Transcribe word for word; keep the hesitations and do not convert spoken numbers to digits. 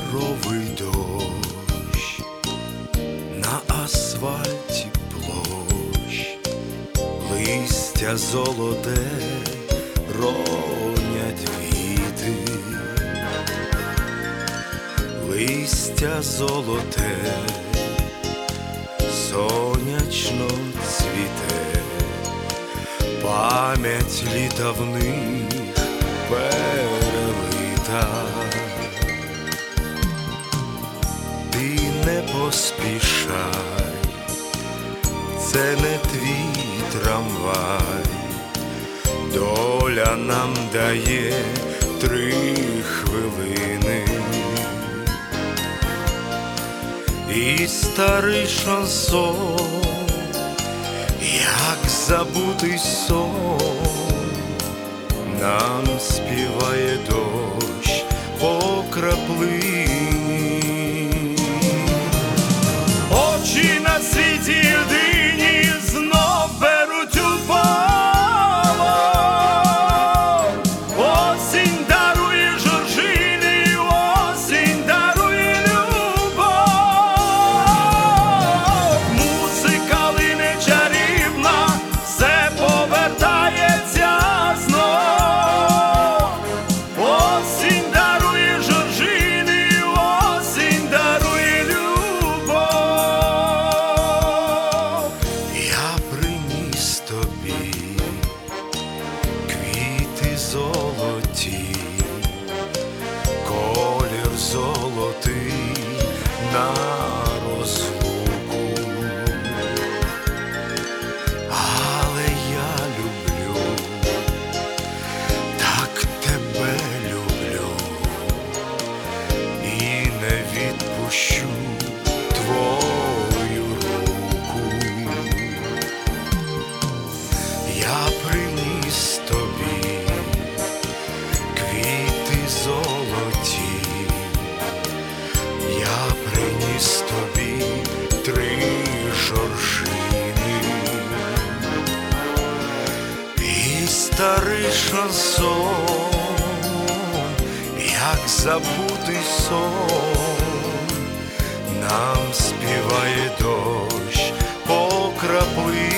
Кольоровий дощ на асфальті площ, листя золоте ронять віти, листя золоте сонячно цвіте, пам'ять літ давних перелита. Ти не поспішай, це не твій трамвай, доля нам дає три хвилини. І старий шансон, як забутий сон, нам співає дощ по краплині. Очі на світі єдині знов беруть у полон. Осінь дарує жоржини, осінь дарує любов. Музика лине чарівна, все повертається знов. Осінь дарує жоржини, осінь дарує любов. Я приніс тобі квіти золоті, колір золотий на розлуку. Але я люблю, так тебе люблю, і не відпущу твою руку. Я приніс тобі квіти золоті, я приніс тобі три жоржини. І старий шансон, як забутий сон, нам співає дощ по краплині.